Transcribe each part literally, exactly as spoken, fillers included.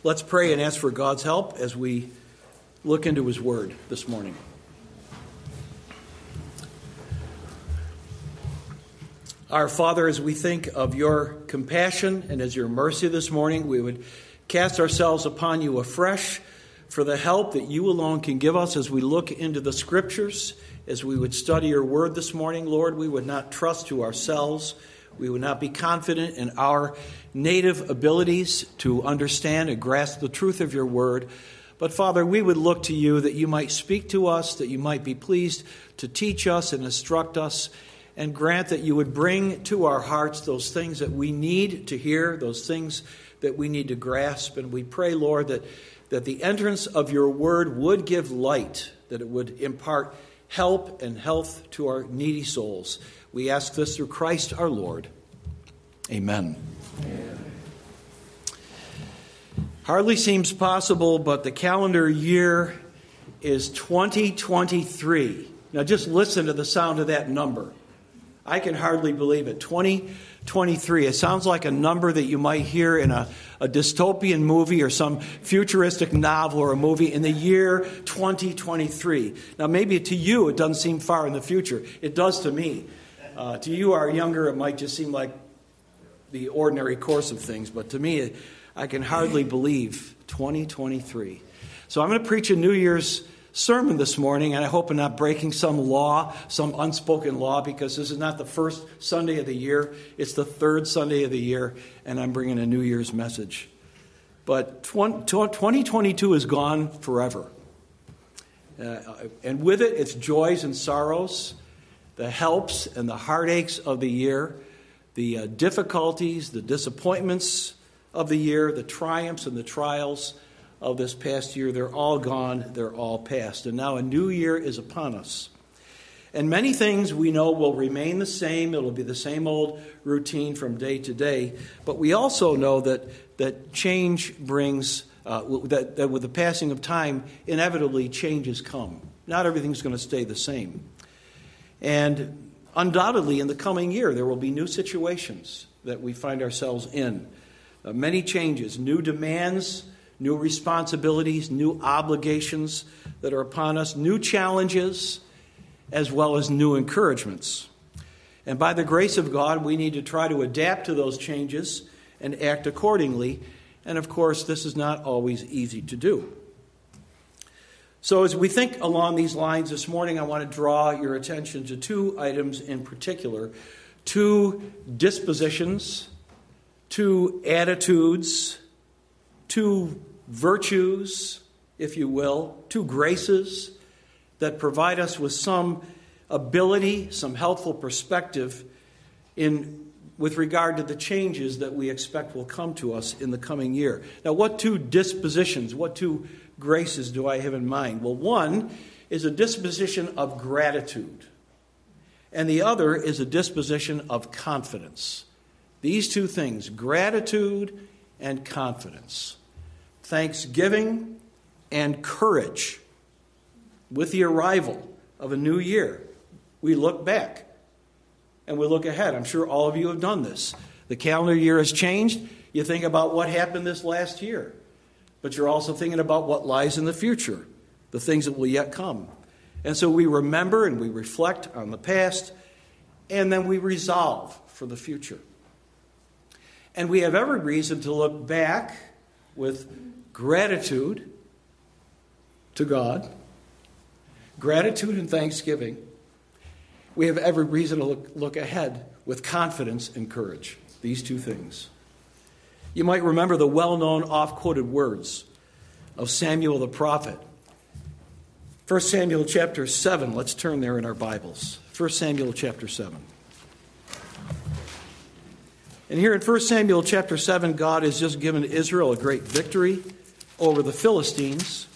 Let's pray and ask for God's help as we look into His Word this morning. Our Father, as we think of your compassion and as your mercy this morning, we would cast ourselves upon you afresh for the help that you alone can give us as we look into the Scriptures, as we would study your Word this morning. Lord, we would not trust to ourselves. We would not be confident in our native abilities to understand and grasp the truth of your Word. But Father, we would look to you that you might speak to us, that you might be pleased to teach us and instruct us, and grant that you would bring to our hearts those things that we need to hear, those things that we need to grasp. And we pray, Lord, that, that the entrance of your Word would give light, that it would impart help and health to our needy souls. We ask this through Christ our Lord. Amen. Amen. Hardly seems possible, but the calendar year is twenty twenty-three. Now just listen to the sound of that number. I can hardly believe it. twenty twenty-three. It sounds like a number that you might hear in a, a dystopian movie or some futuristic novel or a movie in the year twenty twenty-three. Now maybe to you it doesn't seem far in the future. It does to me. Uh, to you who are younger, it might just seem like the ordinary course of things. But to me, I can hardly believe twenty twenty-three. So I'm going to preach a New Year's sermon this morning, and I hope I'm not breaking some law, some unspoken law, because this is not the first Sunday of the year. It's the third Sunday of the year, and I'm bringing a New Year's message. But twenty twenty-two is gone forever. Uh, and with it, its joys and sorrows, the helps and the heartaches of the year, the uh, difficulties, the disappointments of the year, the triumphs and the trials of this past year, they're all gone, they're all past. And now a new year is upon us. And many things we know will remain the same. It'll be the same old routine from day to day. But we also know that, that change brings, uh, that, that with the passing of time, inevitably changes come. Not everything's going to stay the same. And undoubtedly, in the coming year, there will be new situations that we find ourselves in. Uh, many changes, new demands, new responsibilities, new obligations that are upon us, new challenges, as well as new encouragements. And by the grace of God, we need to try to adapt to those changes and act accordingly. And of course, this is not always easy to do. So as we think along these lines this morning, I want to draw your attention to two items in particular, two dispositions, two attitudes, two virtues, if you will, two graces that provide us with some ability, some helpful perspective in with regard to the changes that we expect will come to us in the coming year. Now, what two dispositions, what two graces do I have in mind? Well, one is a disposition of gratitude, and the other is a disposition of confidence. These two things, gratitude and confidence, thanksgiving and courage. With the arrival of a new year, we look back and we look ahead. I'm sure all of you have done this. The calendar year has changed. You think about what happened this last year, but you're also thinking about what lies in the future, the things that will yet come. And so we remember and we reflect on the past, and then we resolve for the future. And we have every reason to look back with gratitude to God, gratitude and thanksgiving. We have every reason to look, look ahead with confidence and courage. These two things. You might remember the well-known, oft-quoted words of Samuel the prophet. First Samuel chapter seven. Let's turn there in our Bibles. First Samuel chapter seven. And here in First Samuel chapter seven, God has just given Israel a great victory over the Philistines.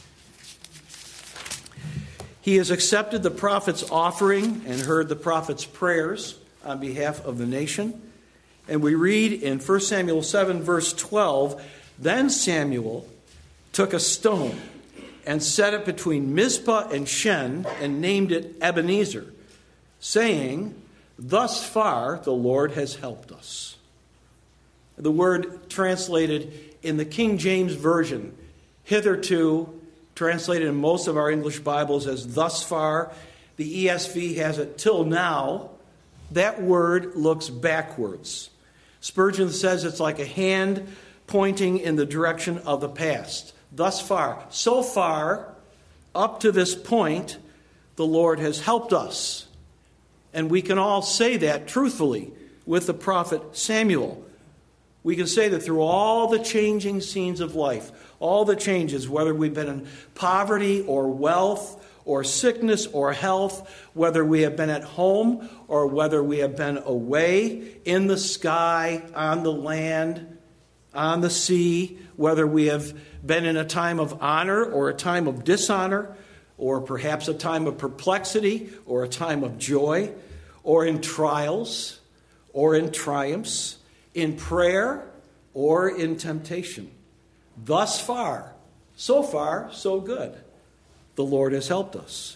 He has accepted the prophet's offering and heard the prophet's prayers on behalf of the nation. And we read in First Samuel seven, verse twelve, "Then Samuel took a stone and set it between Mizpah and Shen and named it Ebenezer, saying, 'Thus far the Lord has helped us.'" The word translated in the King James Version, hitherto, translated in most of our English Bibles as thus far. The E S V has it till now. That word looks backwards. Spurgeon says it's like a hand pointing in the direction of the past. Thus far. So far, up to this point, the Lord has helped us. And we can all say that truthfully with the prophet Samuel. We can say that through all the changing scenes of life, all the changes, whether we've been in poverty or wealth or sickness or health, whether we have been at home or whether we have been away, in the sky, on the land, on the sea, whether we have been in a time of honor or a time of dishonor, or perhaps a time of perplexity or a time of joy, or in trials or in triumphs, in prayer or in temptation. Thus far, so far, so good. The Lord has helped us.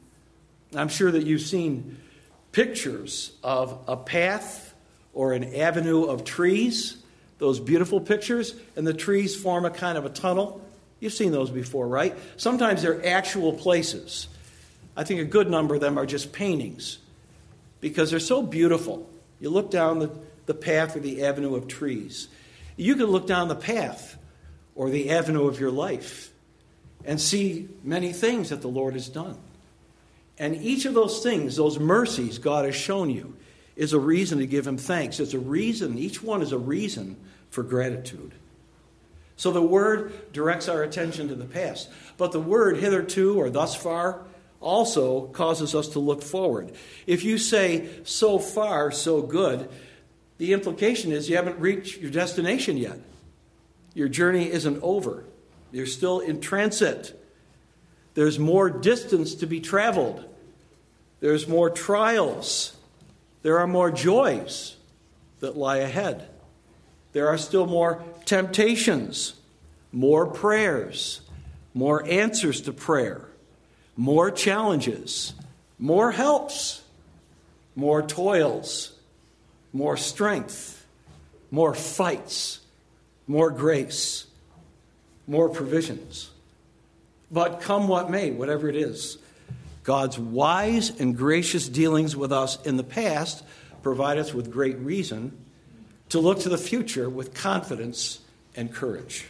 I'm sure that you've seen pictures of a path or an avenue of trees, those beautiful pictures, and the trees form a kind of a tunnel. You've seen those before, right? Sometimes they're actual places. I think a good number of them are just paintings because they're so beautiful. You look down the, the path or the avenue of trees. You can look down the path or the avenue of your life and see many things that the Lord has done. And each of those things, those mercies God has shown you, is a reason to give him thanks. It's a reason, each one is a reason for gratitude. So the word directs our attention to the past. But the word hitherto or thus far also causes us to look forward. If you say so far, so good, the implication is you haven't reached your destination yet. Your journey isn't over. You're still in transit. There's more distance to be traveled. There's more trials. There are more joys that lie ahead. There are still more temptations, more prayers, more answers to prayer, more challenges, more helps, more toils, more strength, more fights, more grace, more provisions. But come what may, whatever it is, God's wise and gracious dealings with us in the past provide us with great reason to look to the future with confidence and courage.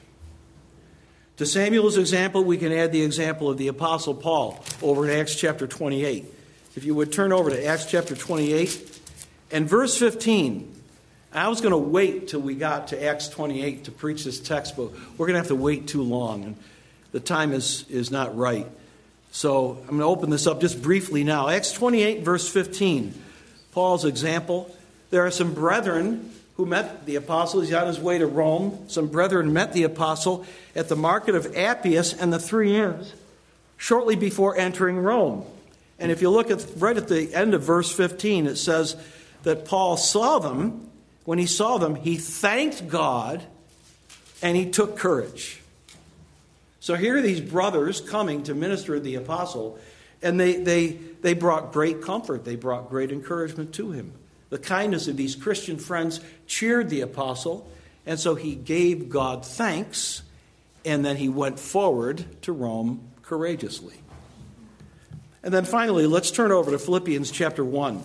To Samuel's example, we can add the example of the Apostle Paul over in Acts chapter twenty-eight. If you would turn over to Acts chapter twenty-eight and verse fifteen. I was going to wait till we got to Acts twenty-eight to preach this text, but we're going to have to wait too long, and the time is, is not right. So I'm going to open this up just briefly now. Acts twenty-eight, verse fifteen, Paul's example. There are some brethren who met the apostle. He's on his way to Rome. Some brethren met the apostle at the market of Appius and the Three Inns shortly before entering Rome. And if you look at right at the end of verse fifteen, it says that Paul saw them. When he saw them, he thanked God and he took courage. So here are these brothers coming to minister to the apostle, and they, they, they brought great comfort. They brought great encouragement to him. The kindness of these Christian friends cheered the apostle, and so he gave God thanks, and then he went forward to Rome courageously. And then finally, let's turn over to Philippians chapter one.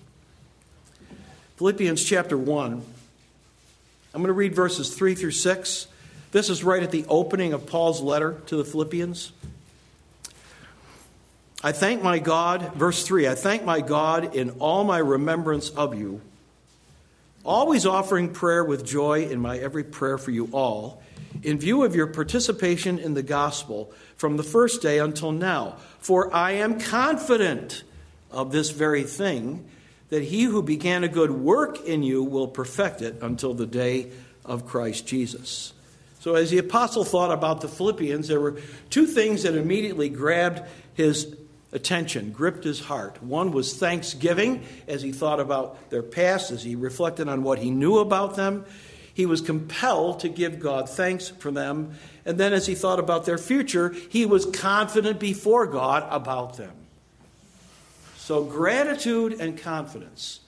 Philippians chapter one. I'm going to read verses three through six. This is right at the opening of Paul's letter to the Philippians. I thank my God, verse three, I thank my God in all my remembrance of you, always offering prayer with joy in my every prayer for you all, in view of your participation in the gospel from the first day until now. For I am confident of this very thing, that he who began a good work in you will perfect it until the day of Christ Jesus. So as the apostle thought about the Philippians, there were two things that immediately grabbed his attention, gripped his heart. One was thanksgiving as he thought about their past, as he reflected on what he knew about them. He was compelled to give God thanks for them. And then as he thought about their future, he was confident before God about them. So gratitude and confidence.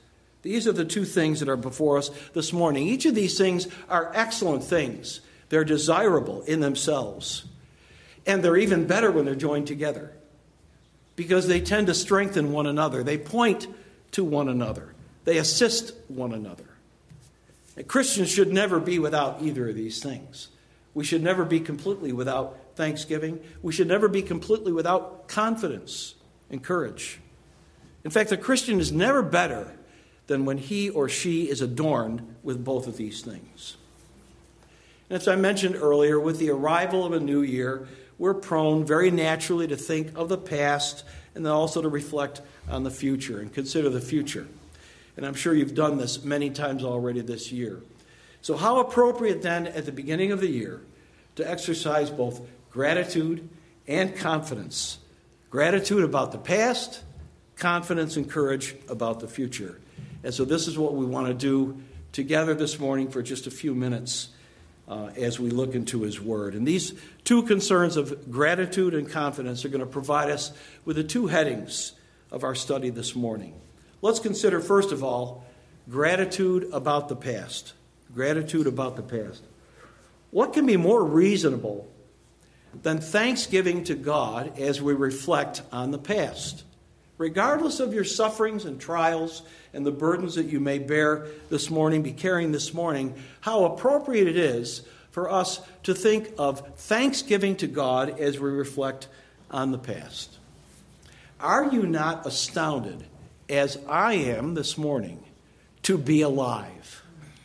These are the two things that are before us this morning. Each of these things are excellent things. They're desirable in themselves. And they're even better when they're joined together, because they tend to strengthen one another. They point to one another. They assist one another. And Christians should never be without either of these things. We should never be completely without thanksgiving. We should never be completely without confidence and courage. In fact, the Christian is never better than when he or she is adorned with both of these things. And as I mentioned earlier, with the arrival of a new year, we're prone very naturally to think of the past and then also to reflect on the future and consider the future. And I'm sure you've done this many times already this year. So how appropriate then at the beginning of the year to exercise both gratitude and confidence. Gratitude about the past, confidence and courage about the future. And so this is what we want to do together this morning for just a few minutes uh, as we look into His Word. And these two concerns of gratitude and confidence are going to provide us with the two headings of our study this morning. Let's consider, first of all, gratitude about the past. Gratitude about the past. What can be more reasonable than thanksgiving to God as we reflect on the past? Regardless of your sufferings and trials and the burdens that you may bear this morning, be carrying this morning, how appropriate it is for us to think of thanksgiving to God as we reflect on the past. Are you not astounded, as I am this morning, to be alive?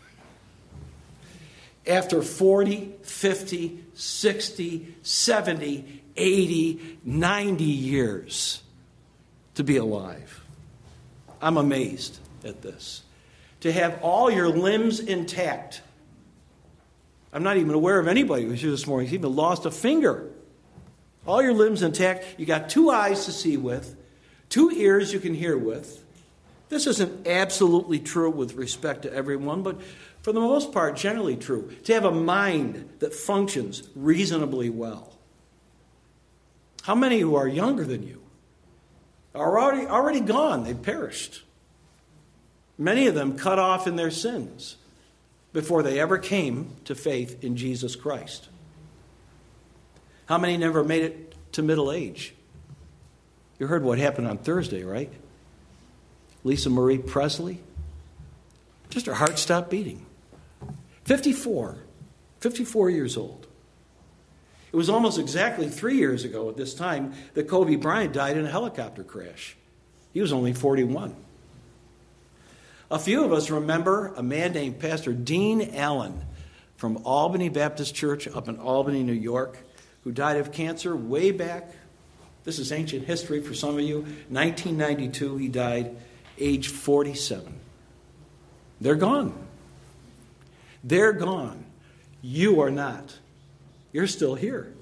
After forty, fifty, sixty, seventy, eighty, ninety years, to be alive. I'm amazed at this. To have all your limbs intact. I'm not even aware of anybody who's here this morning who's even lost a finger. All your limbs intact. You got two eyes to see with, two ears you can hear with. This isn't absolutely true with respect to everyone, but for the most part, generally true. To have a mind that functions reasonably well. How many who are younger than you are already, already gone? They've perished. Many of them cut off in their sins before they ever came to faith in Jesus Christ. How many never made it to middle age? You heard what happened on Thursday, right? Lisa Marie Presley. Just her heart stopped beating. fifty-four. fifty-four years old. It was almost exactly three years ago at this time that Kobe Bryant died in a helicopter crash. He was only forty-one. A few of us remember a man named Pastor Dean Allen from Albany Baptist Church up in Albany, New York, who died of cancer way back. This is ancient history for some of you. nineteen ninety-two, he died, age forty-seven. They're gone. They're gone. You are not. You're still here.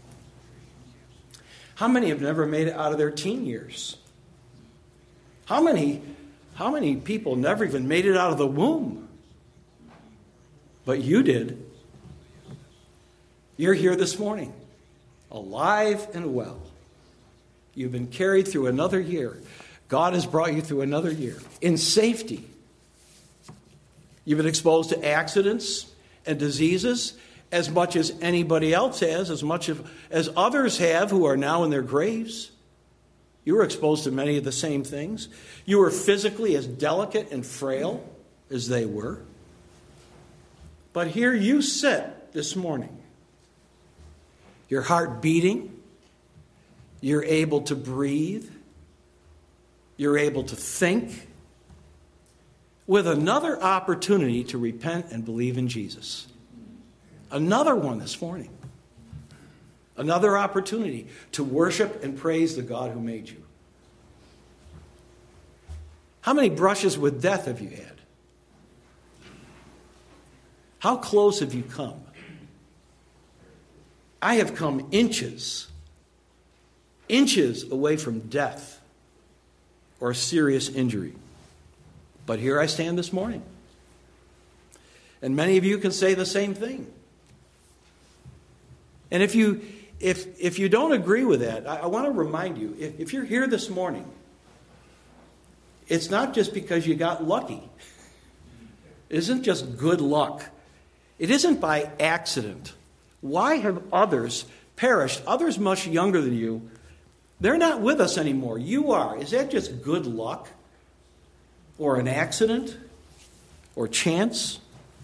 How many have never made it out of their teen years? How many, how many people never even made it out of the womb? But you did. You're here this morning, alive and well. You've been carried through another year. God has brought you through another year in safety. You've been exposed to accidents and diseases as much as anybody else has, as much of, as others have who are now in their graves. You were exposed to many of the same things. You were physically as delicate and frail as they were. But here you sit this morning. Your heart beating. You're able to breathe. You're able to think. With another opportunity to repent and believe in Jesus. Another one this morning. Another opportunity to worship and praise the God who made you. How many brushes with death have you had? How close have you come? I have come inches, inches away from death or serious injury. But here I stand this morning. And many of you can say the same thing. And if you if if you don't agree with that, I, I want to remind you, if, if you're here this morning it's not just because you got lucky. It isn't just good luck. It isn't by accident. Why have others perished? Others much younger than you. They're not with us anymore. You are. Is that just good luck? Or an accident? Or chance?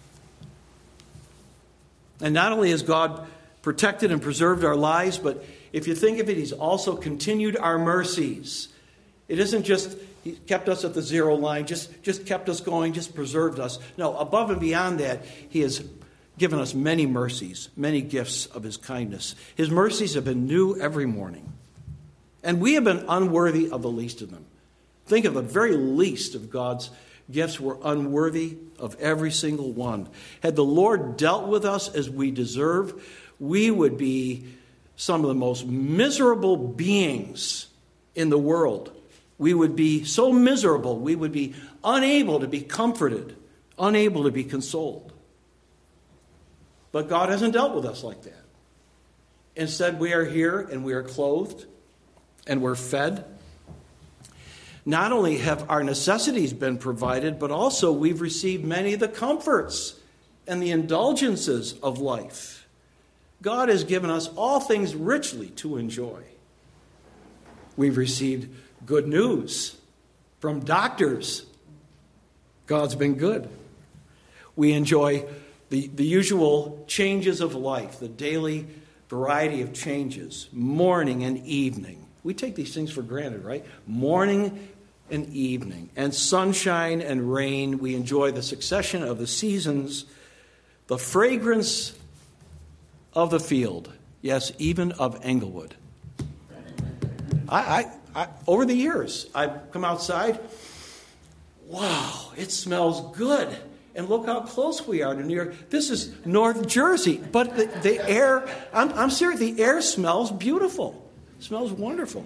And not only has God protected and preserved our lives, but if you think of it, He's also continued our mercies. It isn't just He kept us at the zero line, just, just kept us going, just preserved us. No, above and beyond that, He has given us many mercies, many gifts of His kindness. His mercies have been new every morning. And we have been unworthy of the least of them. Think of the very least of God's gifts. We're unworthy of every single one. Had the Lord dealt with us as we deserve, we would be some of the most miserable beings in the world. We would be so miserable, we would be unable to be comforted, unable to be consoled. But God hasn't dealt with us like that. Instead, we are here and we are clothed and we're fed. Not only have our necessities been provided, but also we've received many of the comforts and the indulgences of life. God has given us all things richly to enjoy. We've received good news from doctors. God's been good. We enjoy the, the usual changes of life, the daily variety of changes, morning and evening. We take these things for granted, right? Morning and evening, and sunshine and rain. We enjoy the succession of the seasons, the fragrance of the field, yes, even of Englewood. I, I, I over the years, I've come outside. Wow, it smells good. And look how close we are to New York. This is North Jersey. But the, the air, I'm, I'm serious, the air smells beautiful. It smells wonderful.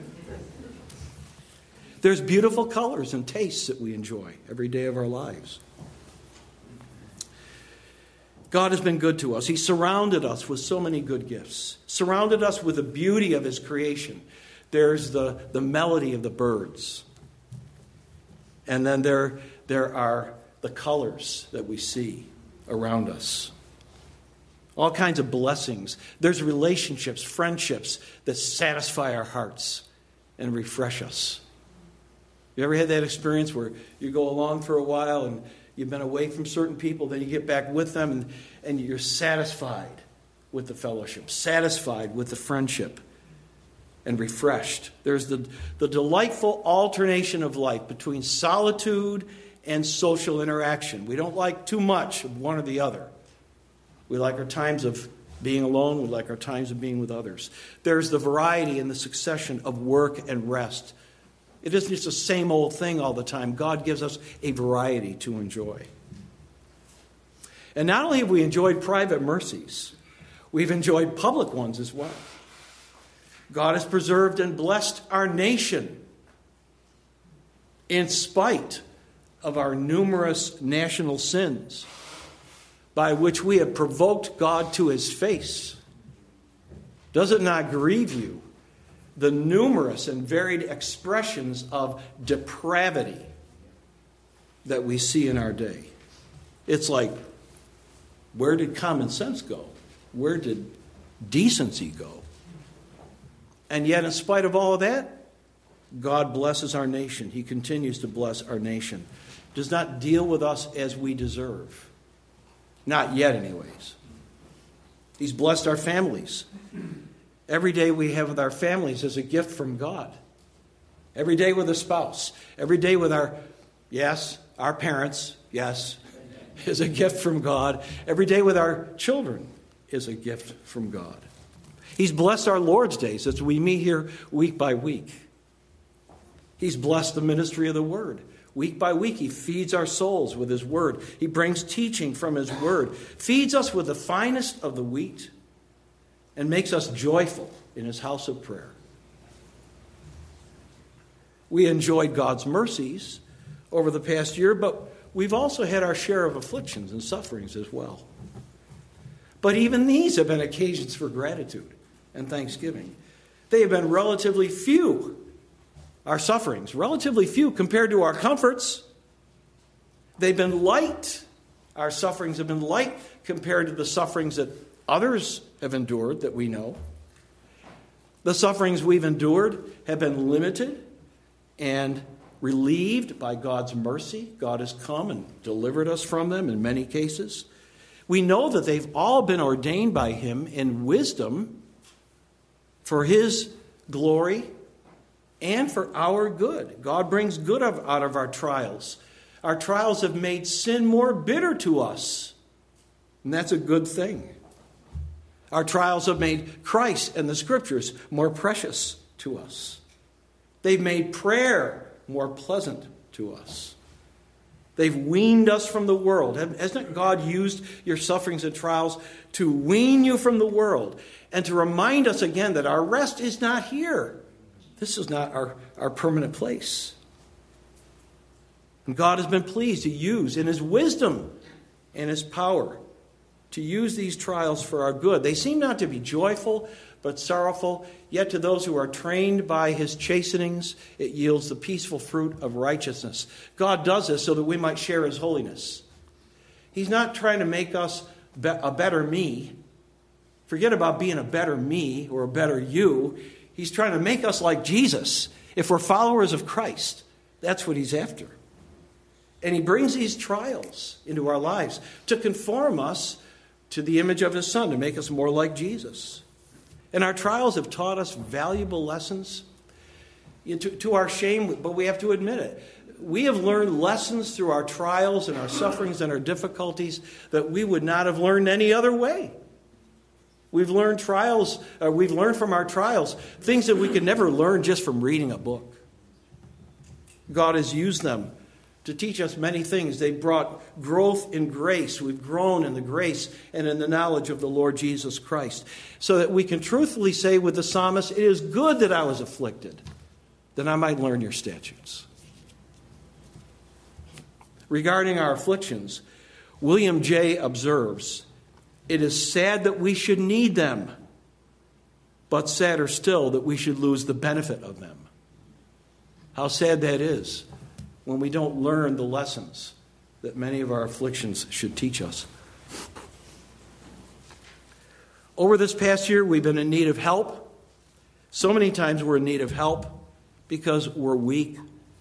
There's beautiful colors and tastes that we enjoy every day of our lives. God has been good to us. He surrounded us with so many good gifts. Surrounded us with the beauty of His creation. There's the, the melody of the birds. And then there, there are the colors that we see around us. All kinds of blessings. There's relationships, friendships that satisfy our hearts and refresh us. You ever had that experience where you go along for a while and you've been away from certain people, then you get back with them and, and you're satisfied with the fellowship, satisfied with the friendship, and refreshed. There's the, the delightful alternation of life between solitude and social interaction. We don't like too much of one or the other. We like our times of being alone. We like our times of being with others. There's the variety and the succession of work and rest. It isn't just the same old thing all the time. God gives us a variety to enjoy. And not only have we enjoyed private mercies, we've enjoyed public ones as well. God has preserved and blessed our nation in spite of our numerous national sins, by which we have provoked God to His face. Does it not grieve you, the numerous and varied expressions of depravity that we see in our day? It's like, where did common sense go? Where did decency go? And yet, in spite of all of that, God blesses our nation. He continues to bless our nation. Does not deal with us as we deserve. Not yet, anyways. He's blessed our families. Every day we have with our families is a gift from God. Every day with a spouse. Every day with our, yes, our parents, yes, is a gift from God. Every day with our children is a gift from God. He's blessed our Lord's days as we meet here week by week. He's blessed the ministry of the Word. Week by week, He feeds our souls with His Word. He brings teaching from His Word, feeds us with the finest of the wheat, and makes us joyful in His house of prayer. We enjoyed God's mercies over the past year, but we've also had our share of afflictions and sufferings as well. But even these have been occasions for gratitude and thanksgiving. They have been relatively few our sufferings, relatively few compared to our comforts. They've been light. Our sufferings have been light compared to the sufferings that others have endured that we know. The sufferings we've endured have been limited and relieved by God's mercy. God has come and delivered us from them in many cases. We know that they've all been ordained by Him in wisdom for His glory and for our good. God brings good out of our trials. Our trials have made sin more bitter to us, and that's a good thing. Our trials have made Christ and the Scriptures more precious to us. They've made prayer more pleasant to us. They've weaned us from the world. Hasn't God used your sufferings and trials to wean you from the world and to remind us again that our rest is not here? This is not our, our permanent place. And God has been pleased to use in His wisdom and His power to use these trials for our good. They seem not to be joyful, but sorrowful. Yet to those who are trained by His chastenings, it yields the peaceful fruit of righteousness. God does this so that we might share His holiness. He's not trying to make us a better me. Forget about being a better me or a better you. He's trying to make us like Jesus. If we're followers of Christ, that's what He's after. And He brings these trials into our lives to conform us to the image of His Son, to make us more like Jesus. And our trials have taught us valuable lessons. To, to our shame, but we have to admit it. We have learned lessons through our trials and our sufferings and our difficulties that we would not have learned any other way. We've learned trials, uh, we've learned from our trials things that we could never learn just from reading a book. God has used them to teach us many things. They brought growth in grace. We've grown in the grace and in the knowledge of the Lord Jesus Christ. So that we can truthfully say with the psalmist, it is good that I was afflicted, that I might learn your statutes. Regarding our afflictions, William Jay observes, it is sad that we should need them, but sadder still that we should lose the benefit of them. How sad that is when we don't learn the lessons that many of our afflictions should teach us. Over this past year, we've been in need of help. So many times we're in need of help because we're weak.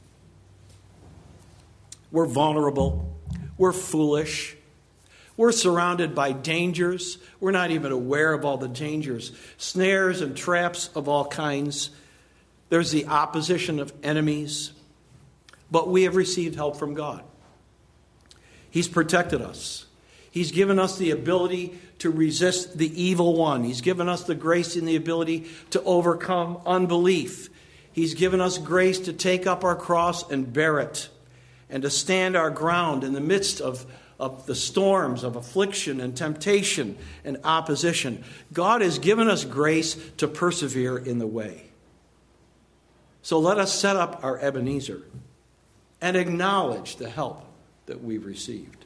We're vulnerable. We're foolish. We're surrounded by dangers. We're not even aware of all the dangers, snares and traps of all kinds. There's the opposition of enemies. But we have received help from God. He's protected us. He's given us the ability to resist the evil one. He's given us the grace and the ability to overcome unbelief. He's given us grace to take up our cross and bear it, and to stand our ground in the midst of, of the storms of affliction and temptation and opposition. God has given us grace to persevere in the way. So let us set up our Ebenezer and acknowledge the help that we've received.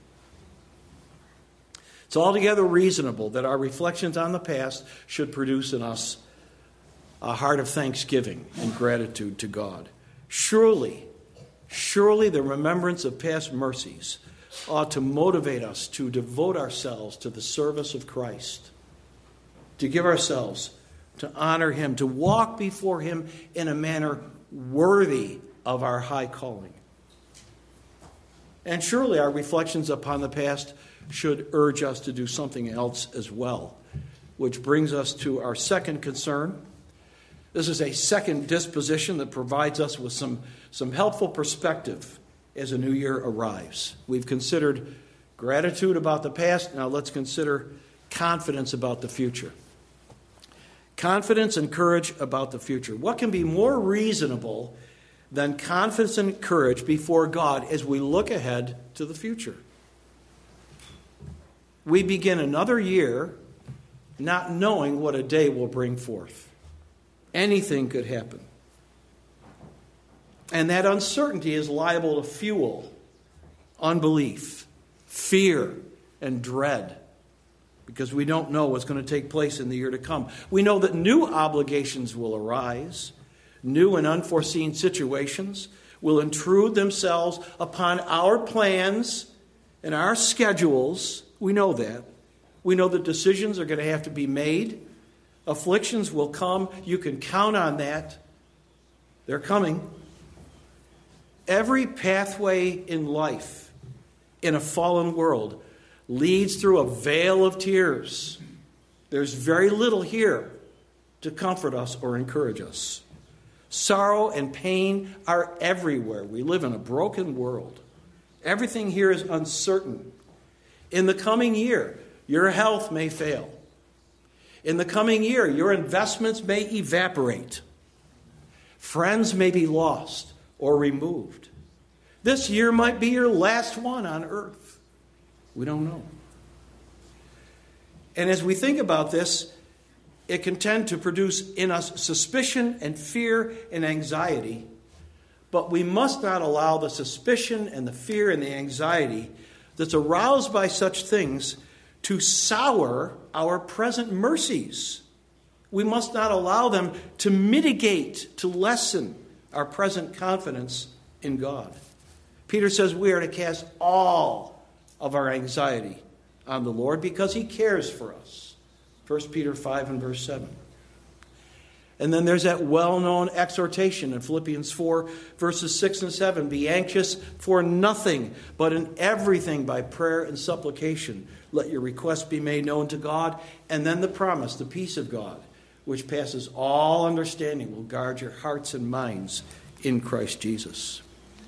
It's altogether reasonable that our reflections on the past should produce in us a heart of thanksgiving and gratitude to God. Surely, surely the remembrance of past mercies ought to motivate us to devote ourselves to the service of Christ, to give ourselves to honor Him, to walk before Him in a manner worthy of our high calling. And surely our reflections upon the past should urge us to do something else as well, which brings us to our second concern. This is a second disposition that provides us with some, some helpful perspective as a new year arrives. We've considered gratitude about the past. Now let's consider confidence about the future. Confidence and courage about the future. What can be more reasonable than confidence and courage before God as we look ahead to the future? We begin another year not knowing what a day will bring forth. Anything could happen. And that uncertainty is liable to fuel unbelief, fear, and dread, because we don't know what's going to take place in the year to come. We know that new obligations will arise. New and unforeseen situations will intrude themselves upon our plans and our schedules. We know that. We know that decisions are going to have to be made. Afflictions will come. You can count on that. They're coming. Every pathway in life in a fallen world leads through a vale of tears. There's very little here to comfort us or encourage us. Sorrow and pain are everywhere. We live in a broken world. Everything here is uncertain. In the coming year, your health may fail. In the coming year, your investments may evaporate. Friends may be lost or removed. This year might be your last one on earth. We don't know. And as we think about this, it can tend to produce in us suspicion and fear and anxiety. But we must not allow the suspicion and the fear and the anxiety that's aroused by such things to sour our present mercies. We must not allow them to mitigate, to lessen our present confidence in God. Peter says we are to cast all of our anxiety on the Lord because he cares for us. First Peter five and verse seven. And then there's that well-known exhortation in Philippians four, verses six and seven. Be anxious for nothing, but in everything by prayer and supplication. Let your requests be made known to God. And then the promise, the peace of God, which passes all understanding, will guard your hearts and minds in Christ Jesus.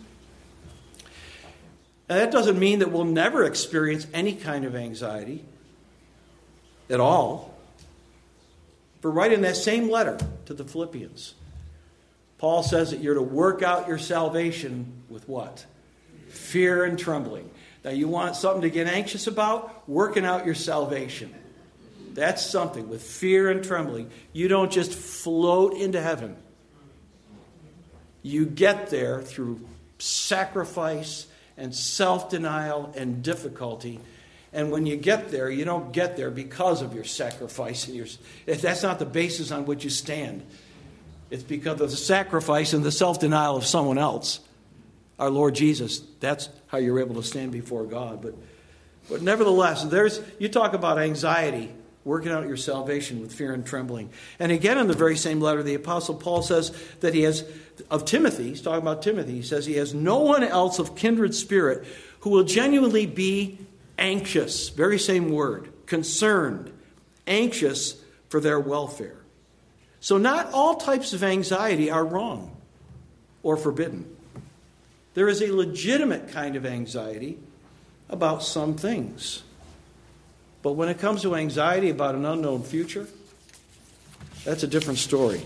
Now, that doesn't mean that we'll never experience any kind of anxiety at all. But right in that same letter to the Philippians, Paul says that you're to work out your salvation with what? Fear and trembling. Now, you want something to get anxious about? Working out your salvation. That's something with fear and trembling. You don't just float into heaven. You get there through sacrifice and self-denial and difficulty. And when you get there, you don't get there because of your sacrifice. And your, that's not the basis on which you stand. It's because of the sacrifice and the self-denial of someone else. Our Lord Jesus, that's how you're able to stand before God. But, but nevertheless, there's you talk about anxiety, working out your salvation with fear and trembling. And again, in the very same letter, the Apostle Paul says that he has, of Timothy, he's talking about Timothy, he says he has no one else of kindred spirit who will genuinely be anxious, very same word, concerned, anxious for their welfare. So not all types of anxiety are wrong or forbidden. There is a legitimate kind of anxiety about some things. But when it comes to anxiety about an unknown future, that's a different story.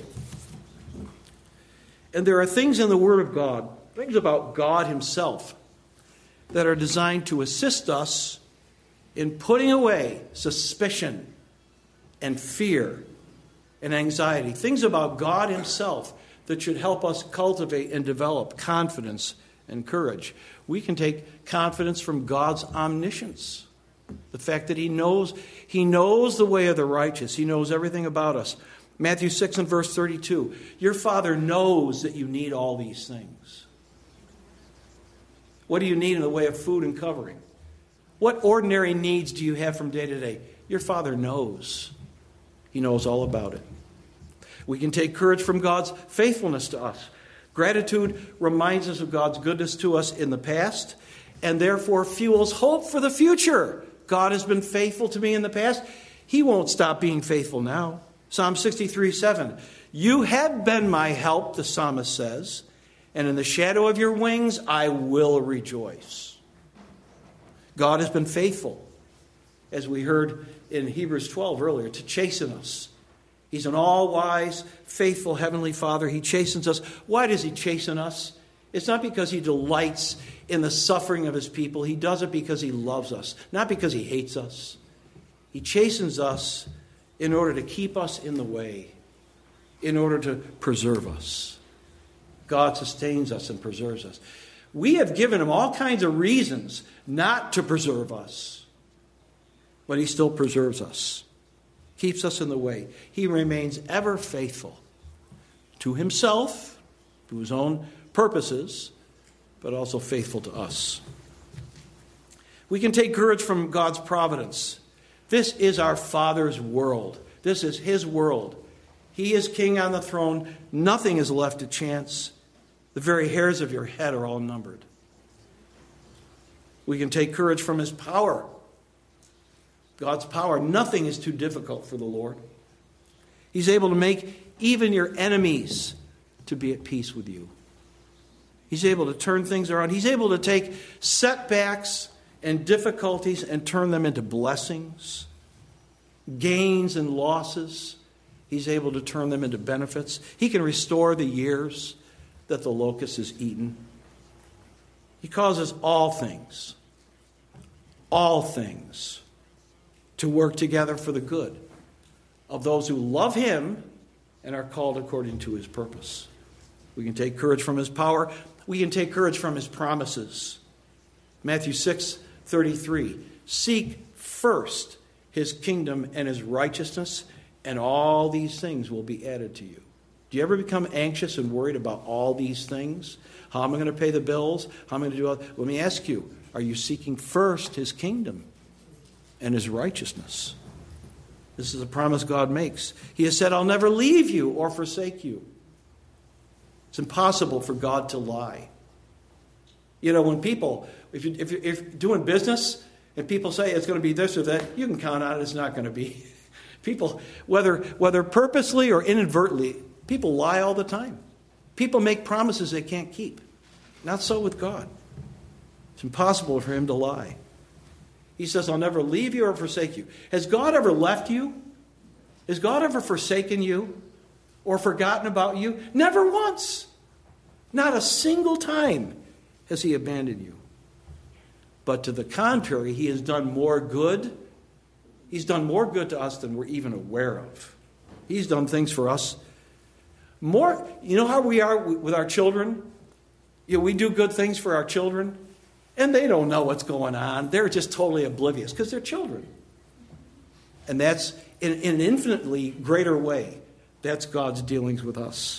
And there are things in the Word of God, things about God himself, that are designed to assist us in putting away suspicion and fear and anxiety. Things about God himself that should help us cultivate and develop confidence and courage. We can take confidence from God's omniscience. The fact that he knows, he knows the way of the righteous. He knows everything about us. Matthew six and verse thirty-two. Your Father knows that you need all these things. What do you need in the way of food and covering? What ordinary needs do you have from day to day? Your Father knows. He knows all about it. We can take courage from God's faithfulness to us. Gratitude reminds us of God's goodness to us in the past and therefore fuels hope for the future. God has been faithful to me in the past. He won't stop being faithful now. Psalm sixty-three seven. You have been my help, the psalmist says, and in the shadow of your wings I will rejoice. God has been faithful, as we heard in Hebrews twelve earlier, to chasten us. He's an all-wise, faithful Heavenly Father. He chastens us. Why does he chasten us? It's not because he delights in the suffering of his people. He does it because he loves us, not because he hates us. He chastens us in order to keep us in the way, in order to preserve us. God sustains us and preserves us. We have given him all kinds of reasons not to preserve us, but he still preserves us, keeps us in the way. He remains ever faithful, to himself, to his own purposes, but also faithful to us. We can take courage from God's providence. This is our Father's world. This is his world. He is king on the throne. Nothing is left to chance. The very hairs of your head are all numbered. We can take courage from his power. God's power. Nothing is too difficult for the Lord. He's able to make even your enemies to be at peace with you. He's able to turn things around. He's able to take setbacks and difficulties and turn them into blessings, gains and losses. He's able to turn them into benefits. He can restore the years that the locust has eaten. He causes all things, all things, to work together for the good of those who love him and are called according to his purpose. We can take courage from his power. We can take courage from his promises. Matthew six thirty-three. Seek first his kingdom and his righteousness, and all these things will be added to you. Do you ever become anxious and worried about all these things? How am I going to pay the bills? How am I going to do all? Let me ask you, are you seeking first his kingdom and his righteousness? This is a promise God makes. He has said, I'll never leave you or forsake you. It's impossible for God to lie. You know, when people, if, you, if, you're, if you're doing business and people say it's going to be this or that, you can count on it, it's not going to be. People, whether, whether purposely or inadvertently, people lie all the time. People make promises they can't keep. Not so with God. It's impossible for him to lie. He says, I'll never leave you or forsake you. Has God ever left you? Has God ever forsaken you or forgotten about you? Never once. Not a single time has he abandoned you. But to the contrary, he has done more good. He's done more good to us than we're even aware of. He's done things for us. More, you know how we are with our children? You know, we do good things for our children, and they don't know what's going on. They're just totally oblivious because they're children. And that's, in, in an infinitely greater way, that's God's dealings with us.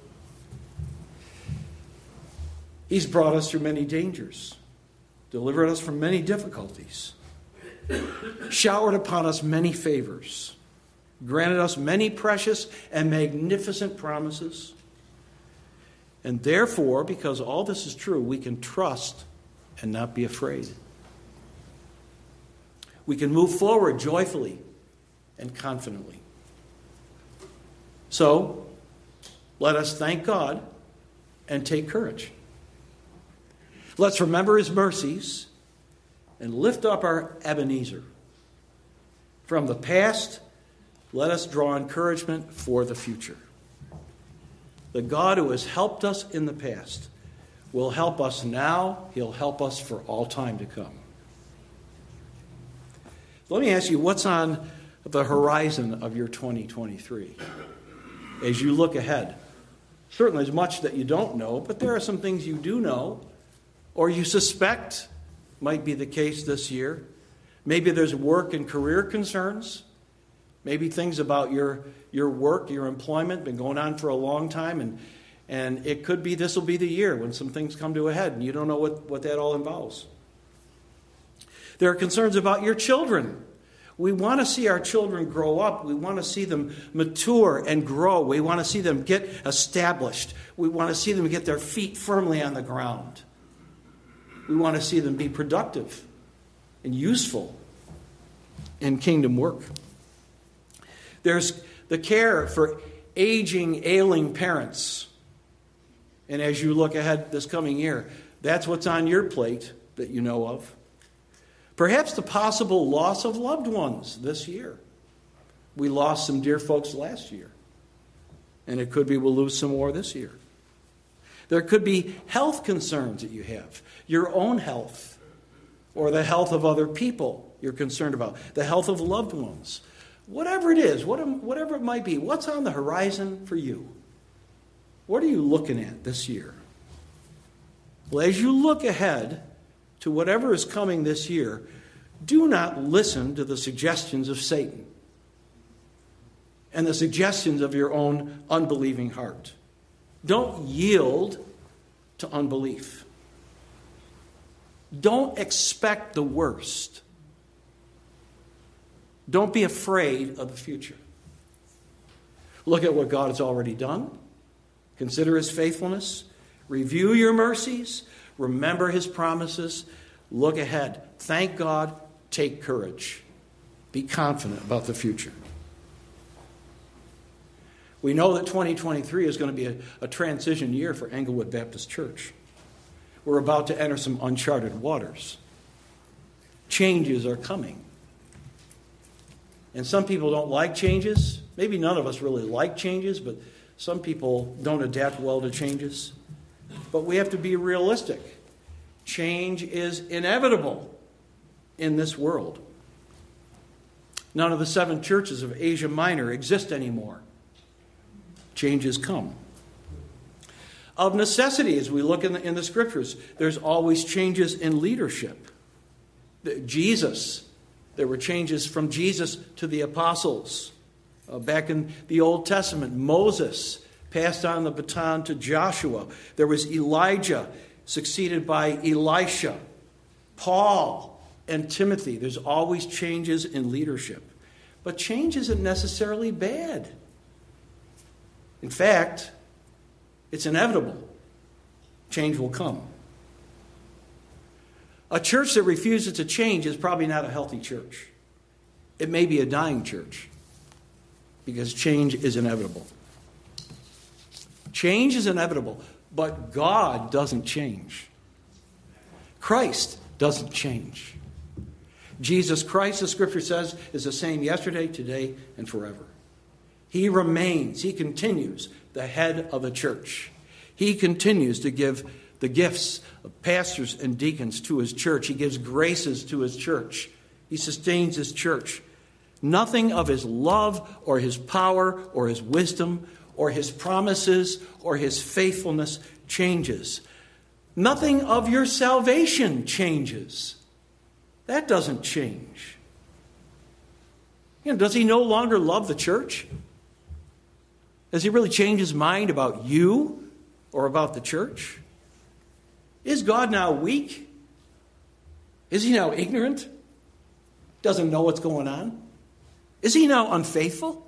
He's brought us through many dangers, delivered us from many difficulties, showered upon us many favors, granted us many precious and magnificent promises. And therefore, because all this is true, we can trust and not be afraid. We can move forward joyfully and confidently. So, let us thank God and take courage. Let's remember his mercies and lift up our Ebenezer. From the past, let us draw encouragement for the future. The God who has helped us in the past will help us now. He'll help us for all time to come. Let me ask you, what's on the horizon of your twenty twenty-three? As you look ahead, certainly there's much that you don't know, but there are some things you do know, or you suspect might be the case this year. Maybe there's work and career concerns. Maybe things about your, your work, your employment, been going on for a long time, and, and it could be this will be the year when some things come to a head, and you don't know what, what that all involves. There are concerns about your children. We want to see our children grow up. We want to see them mature and grow. We want to see them get established. We want to see them get their feet firmly on the ground. We want to see them be productive and useful in kingdom work. There's the care for aging, ailing parents. And as you look ahead this coming year, that's what's on your plate that you know of. Perhaps the possible loss of loved ones this year. We lost some dear folks last year. And it could be we'll lose some more this year. There could be health concerns that you have. Your own health. Or the health of other people you're concerned about. The health of loved ones. Whatever it is, whatever it might be, what's on the horizon for you? What are you looking at this year? Well, as you look ahead to whatever is coming this year, do not listen to the suggestions of Satan and the suggestions of your own unbelieving heart. Don't yield to unbelief. Don't expect the worst. Don't be afraid of the future. Look at what God has already done. Consider his faithfulness. Review your mercies. Remember his promises. Look ahead. Thank God. Take courage. Be confident about the future. We know that twenty twenty-three is going to be a, a transition year for Englewood Baptist Church. We're about to enter some uncharted waters. Changes are coming. And some people don't like changes. Maybe none of us really like changes, but some people don't adapt well to changes. But we have to be realistic. Change is inevitable in this world. None of the seven churches of Asia Minor exist anymore. Changes come. Of necessity, as we look in the, in the scriptures, there's always changes in leadership. The, Jesus, there were changes from Jesus to the apostles. Uh, back in the Old Testament, Moses passed on the baton to Joshua. There was Elijah, succeeded by Elisha. Paul and Timothy. There's always changes in leadership. But change isn't necessarily bad. In fact, it's inevitable. Change will come. A church that refuses to change is probably not a healthy church. It may be a dying church because change is inevitable. Change is inevitable, but God doesn't change. Christ doesn't change. Jesus Christ, the scripture says, is the same yesterday, today, and forever. He remains, he continues, the head of the church. He continues to give the gifts of pastors and deacons to his church. He gives graces to his church. He sustains his church. Nothing of his love or his power or his wisdom or his promises or his faithfulness changes. Nothing of your salvation changes. That doesn't change. You know, does he no longer love the church? Does he really change his mind about you or about the church? Is God now weak? Is he now ignorant? Doesn't know what's going on? Is he now unfaithful?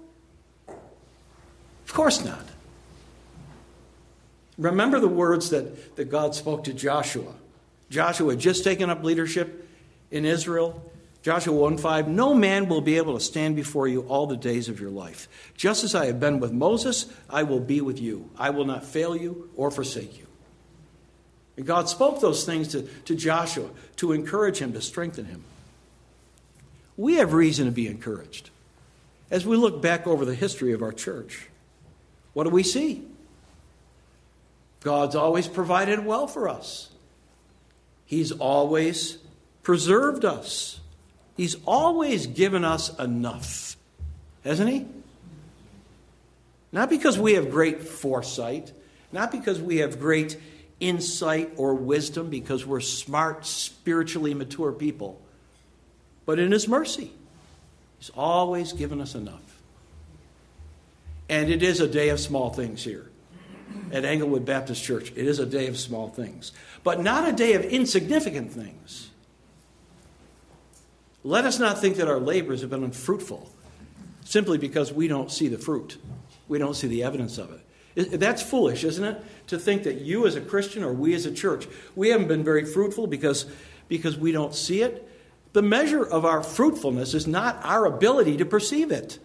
Of course not. Remember the words that, that God spoke to Joshua. Joshua had just taken up leadership in Israel. Joshua one five, no man will be able to stand before you all the days of your life. Just as I have been with Moses, I will be with you. I will not fail you or forsake you. And God spoke those things to, to Joshua to encourage him, to strengthen him. We have reason to be encouraged. As we look back over the history of our church, what do we see? God's always provided well for us. He's always preserved us. He's always given us enough, hasn't he? Not because we have great foresight, not because we have great insight or wisdom, because we're smart, spiritually mature people, but in his mercy. He's always given us enough. And it is a day of small things here at Englewood Baptist Church. It is a day of small things, but not a day of insignificant things. Let us not think that our labors have been unfruitful simply because we don't see the fruit. We don't see the evidence of it. That's foolish, isn't it? To think that you as a Christian or we as a church, we haven't been very fruitful because, because we don't see it. The measure of our fruitfulness is not our ability to perceive it.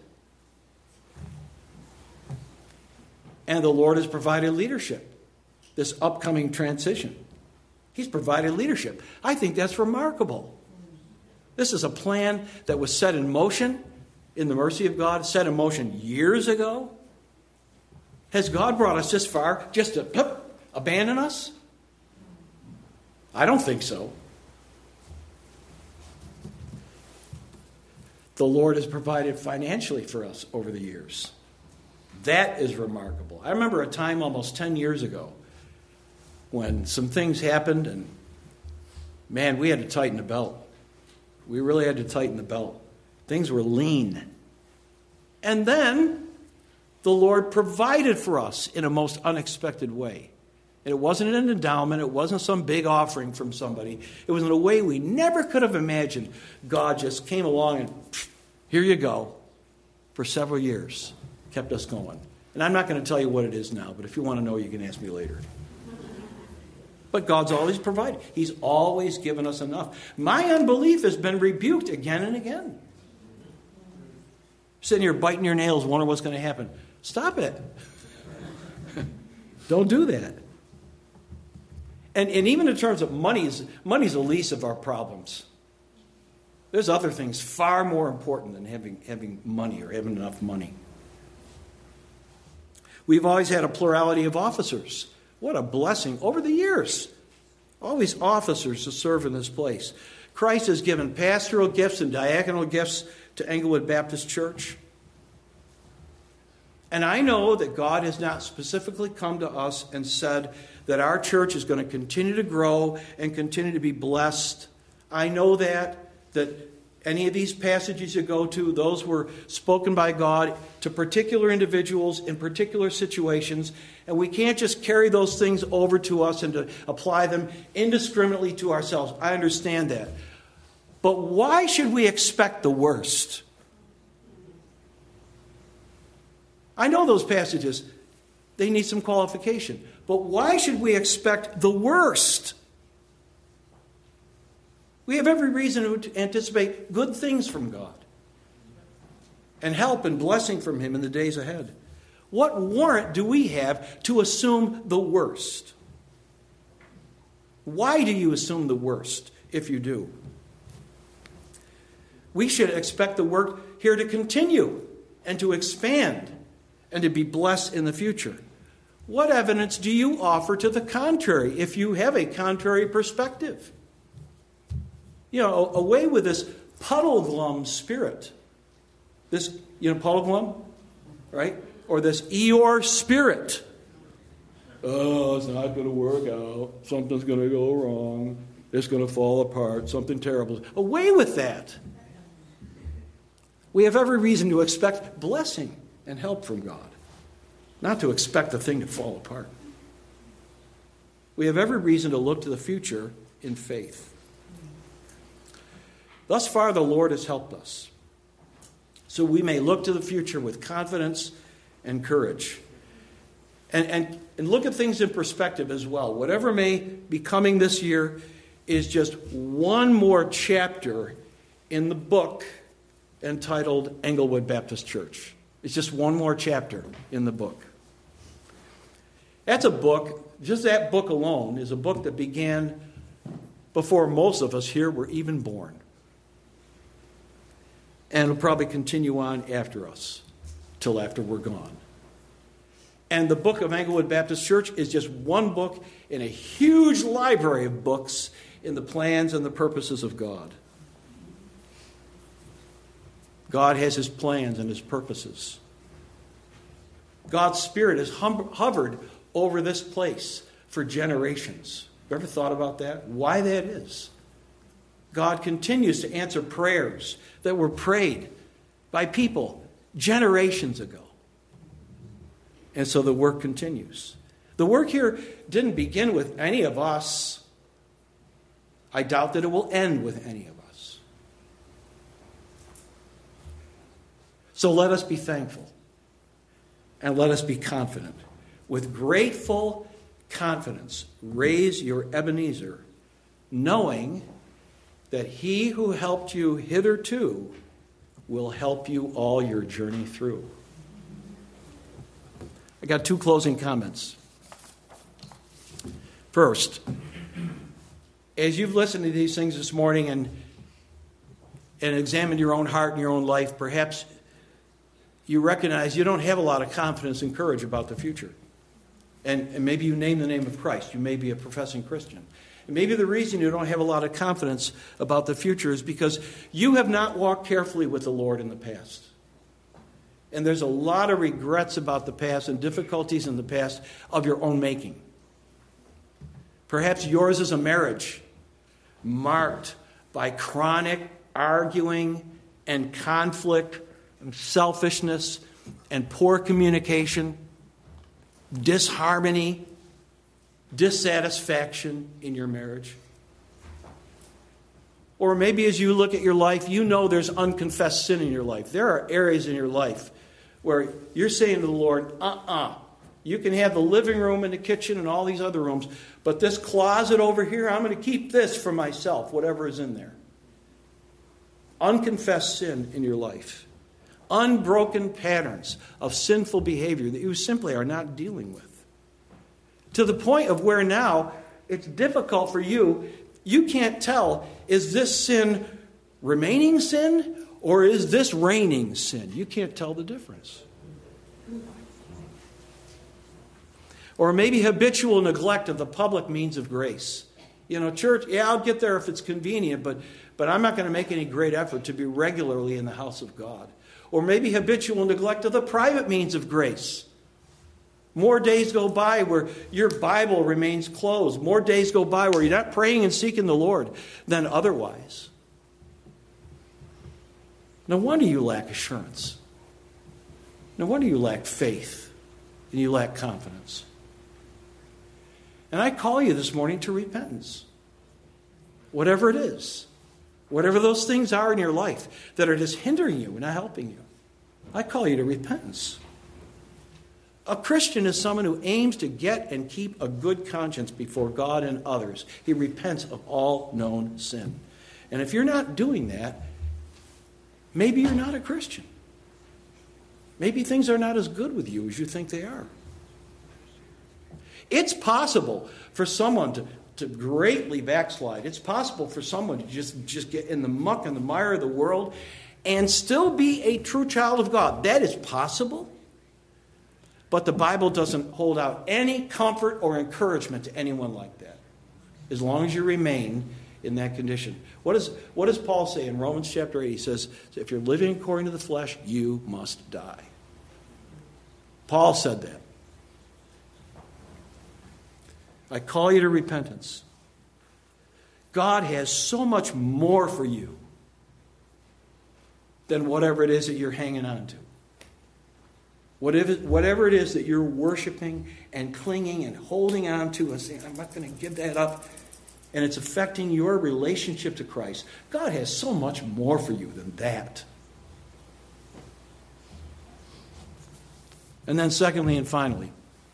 And the Lord has provided leadership, this upcoming transition. He's provided leadership. I think that's remarkable. This is a plan that was set in motion in the mercy of God, set in motion years ago. Has God brought us this far just to pop, abandon us? I don't think so. The Lord has provided financially for us over the years. That is remarkable. I remember a time almost ten years ago when some things happened and, man, we had to tighten the belt. We really had to tighten the belt. Things were lean. And then the Lord provided for us in a most unexpected way. And it wasn't an endowment. It wasn't some big offering from somebody. It was in a way we never could have imagined. God just came along and pff, here you go. For several years, kept us going. And I'm not going to tell you what it is now, but if you want to know, you can ask me later. But God's always provided. He's always given us enough. My unbelief has been rebuked again and again. Sitting here biting your nails, wondering what's going to happen. Stop it. Don't do that. And, and even in terms of money, money's the least of our problems. There's other things far more important than having, having money or having enough money. We've always had a plurality of officers. What a blessing over the years. Always officers to serve in this place. Christ has given pastoral gifts and diaconal gifts to Englewood Baptist Church. And I know that God has not specifically come to us and said that our church is going to continue to grow and continue to be blessed. I know that, that any of these passages you go to, those were spoken by God to particular individuals in particular situations, and we can't just carry those things over to us and to apply them indiscriminately to ourselves. I understand that. But why should we expect the worst? I know those passages, they need some qualification. But why should we expect the worst? We have every reason to anticipate good things from God and help and blessing from Him in the days ahead. What warrant do we have to assume the worst? Why do you assume the worst if you do? We should expect the work here to continue and to expand and to be blessed in the future. What evidence do you offer to the contrary if you have a contrary perspective? You know, away with this Puddleglum spirit. This, you know, Puddleglum, right? Or this Eeyore spirit. Oh, it's not going to work out. Something's going to go wrong. It's going to fall apart. Something terrible. Away with that. We have every reason to expect blessing and help from God, not to expect the thing to fall apart. We have every reason to look to the future in faith. Thus far, the Lord has helped us, so we may look to the future with confidence and courage. And, and, and look at things in perspective as well. Whatever may be coming this year is just one more chapter in the book entitled Englewood Baptist Church. It's just one more chapter in the book. That's a book, just that book alone is a book that began before most of us here were even born. And it'll probably continue on after us, till after we're gone. And the book of Englewood Baptist Church is just one book in a huge library of books in the plans and the purposes of God. God has His plans and His purposes. God's Spirit has hum- hovered over this place for generations. You ever thought about that? Why that is? God continues to answer prayers that were prayed by people generations ago. And so the work continues. The work here didn't begin with any of us. I doubt that it will end with any of us. So let us be thankful. And let us be confident. With grateful confidence, raise your Ebenezer, knowing that He who helped you hitherto will help you all your journey through. I got two closing comments. First, as you've listened to these things this morning and, and examined your own heart and your own life, perhaps you recognize you don't have a lot of confidence and courage about the future. And, and maybe you name the name of Christ. You may be a professing Christian. And maybe the reason you don't have a lot of confidence about the future is because you have not walked carefully with the Lord in the past. And there's a lot of regrets about the past and difficulties in the past of your own making. Perhaps yours is a marriage marked by chronic arguing and conflict and selfishness and poor communication, disharmony, dissatisfaction in your marriage? Or maybe as you look at your life, you know there's unconfessed sin in your life. There are areas in your life where you're saying to the Lord, uh-uh, you can have the living room and the kitchen and all these other rooms, but this closet over here, I'm going to keep this for myself, whatever is in there. Unconfessed sin in your life. Unbroken patterns of sinful behavior that you simply are not dealing with. To the point of where now it's difficult for you. You can't tell, is this sin remaining sin or is this reigning sin? You can't tell the difference. Or maybe habitual neglect of the public means of grace. You know, church, yeah, I'll get there if it's convenient, but, but I'm not going to make any great effort to be regularly in the house of God. Or maybe habitual neglect of the private means of grace. More days go by where your Bible remains closed. More days go by where you're not praying and seeking the Lord than otherwise. No wonder you lack assurance. No wonder you lack faith and you lack confidence. And I call you this morning to repentance. Whatever it is. Whatever those things are in your life that are just hindering you and not helping you. I call you to repentance. A Christian is someone who aims to get and keep a good conscience before God and others. He repents of all known sin. And if you're not doing that, maybe you're not a Christian. Maybe things are not as good with you as you think they are. It's possible for someone to, to greatly backslide. It's possible for someone to just, just get in the muck and the mire of the world and still be a true child of God. That is possible. But the Bible doesn't hold out any comfort or encouragement to anyone like that, as long as you remain in that condition. What, is, what does Paul say in Romans chapter eight? He says, if you're living according to the flesh, you must die. Paul said that. I call you to repentance. God has so much more for you than whatever it is that you're hanging on to. Whatever, whatever it is that you're worshiping and clinging and holding on to and saying, I'm not going to give that up, and it's affecting your relationship to Christ, God has so much more for you than that. And then secondly and finally,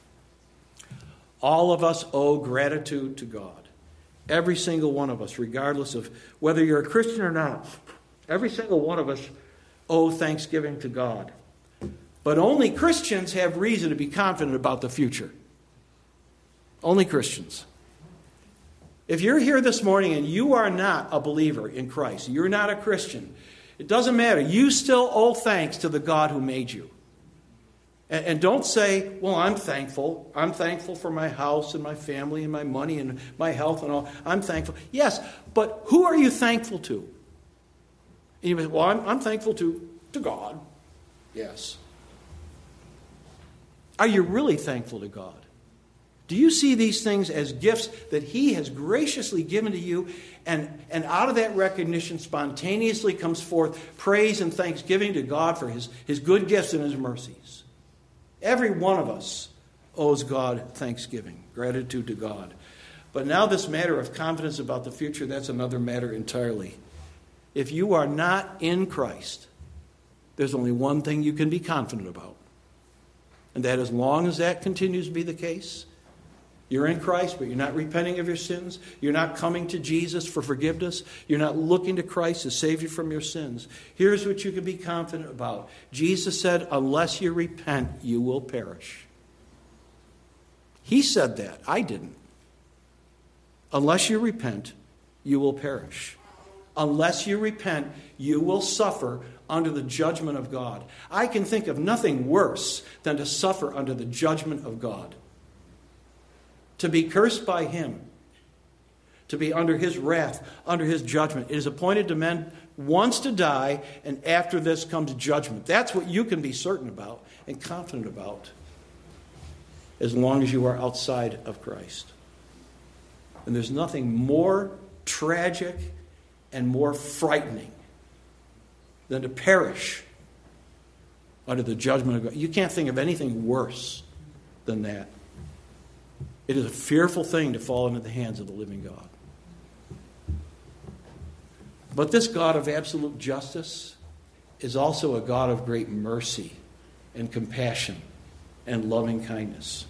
all of us owe gratitude to God. Every single one of us, regardless of whether you're a Christian or not, every single one of us owe thanksgiving to God. But only Christians have reason to be confident about the future. Only Christians. If you're here this morning and you are not a believer in Christ, you're not a Christian, it doesn't matter. You still owe thanks to the God who made you. And, and don't say, well, I'm thankful. I'm thankful for my house and my family and my money and my health and all. I'm thankful. Yes, but who are you thankful to? And you say, well, I'm, I'm thankful to, to God. Yes. Are you really thankful to God? Do you see these things as gifts that He has graciously given to you, and, and out of that recognition spontaneously comes forth praise and thanksgiving to God for His, His good gifts and His mercies? Every one of us owes God thanksgiving, gratitude to God. But now this matter of confidence about the future, that's another matter entirely. If you are not in Christ, there's only one thing you can be confident about. And that as long as that continues to be the case, you're in Christ, but you're not repenting of your sins. You're not coming to Jesus for forgiveness. You're not looking to Christ to save you from your sins. Here's what you can be confident about. Jesus said, unless you repent, you will perish. He said that. I didn't. Unless you repent, you will perish. Unless you repent, you will suffer under the judgment of God. I can think of nothing worse than to suffer under the judgment of God. To be cursed by Him. To be under His wrath, under His judgment. It is appointed to men once to die, and after this comes judgment. That's what you can be certain about and confident about, as long as you are outside of Christ. And there's nothing more tragic and more frightening than to perish under the judgment of God. You can't think of anything worse than that. It is a fearful thing to fall into the hands of the living God. But this God of absolute justice is also a God of great mercy and compassion and loving kindness.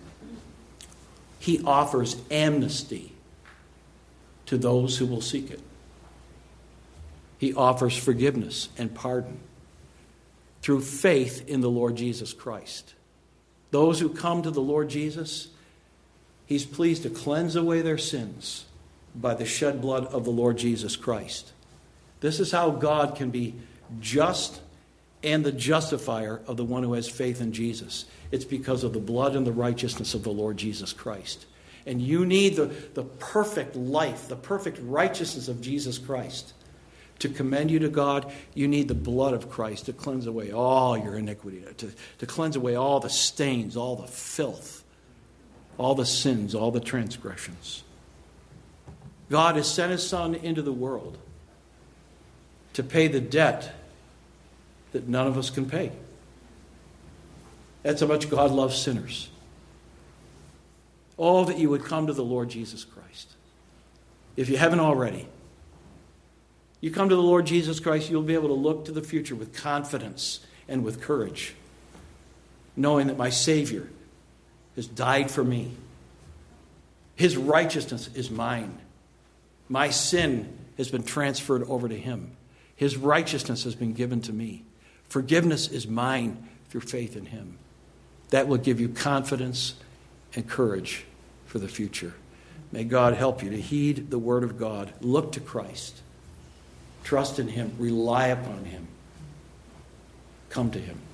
He offers amnesty to those who will seek it. He offers forgiveness and pardon through faith in the Lord Jesus Christ. Those who come to the Lord Jesus, He's pleased to cleanse away their sins by the shed blood of the Lord Jesus Christ. This is how God can be just and the justifier of the one who has faith in Jesus. It's because of the blood and the righteousness of the Lord Jesus Christ. And you need the, the perfect life, the perfect righteousness of Jesus Christ to commend you to God. You need the blood of Christ to cleanse away all your iniquity, to, to cleanse away all the stains, all the filth, all the sins, all the transgressions. God has sent His Son into the world to pay the debt that none of us can pay. That's how much God loves sinners. Oh, that you would come to the Lord Jesus Christ. If you haven't already, you come to the Lord Jesus Christ, you'll be able to look to the future with confidence and with courage, knowing that my Savior has died for me. His righteousness is mine. My sin has been transferred over to Him. His righteousness has been given to me. Forgiveness is mine through faith in Him. That will give you confidence and courage for the future. May God help you to heed the word of God. Look to Christ. Trust in Him. Rely upon Him. Come to Him.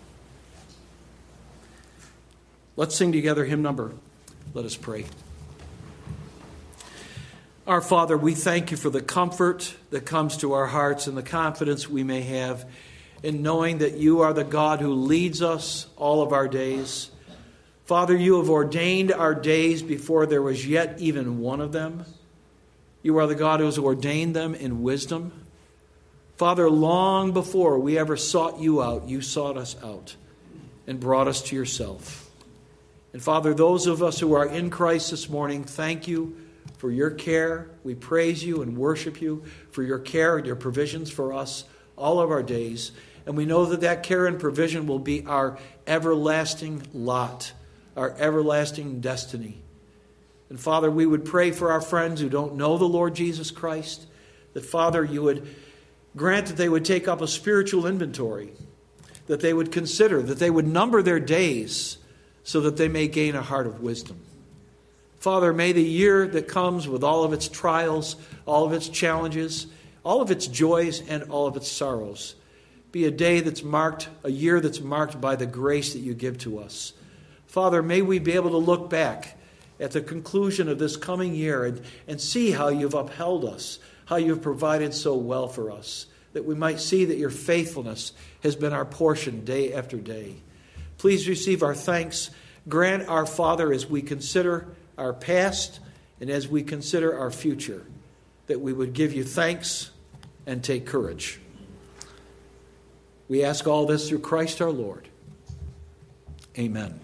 Let's sing together hymn number. Let us pray. Our Father, we thank You for the comfort that comes to our hearts and the confidence we may have in knowing that You are the God who leads us all of our days. Father, You have ordained our days before there was yet even one of them. You are the God who has ordained them in wisdom. Father, long before we ever sought You out, You sought us out and brought us to Yourself. And Father, those of us who are in Christ this morning, thank You for Your care. We praise You and worship You for Your care and Your provisions for us all of our days. And we know that that care and provision will be our everlasting lot, our everlasting destiny. And Father, we would pray for our friends who don't know the Lord Jesus Christ, that Father, You would grant that they would take up a spiritual inventory, that they would consider, that they would number their days so that they may gain a heart of wisdom. Father, may the year that comes with all of its trials, all of its challenges, all of its joys and all of its sorrows be a day that's marked, a year that's marked by the grace that You give to us. Father, may we be able to look back at the conclusion of this coming year and, and see how You've upheld us, how You've provided so well for us, that we might see that Your faithfulness has been our portion day after day. Please receive our thanks. Grant, our Father, as we consider our past and as we consider our future, that we would give You thanks and take courage. We ask all this through Christ our Lord. Amen.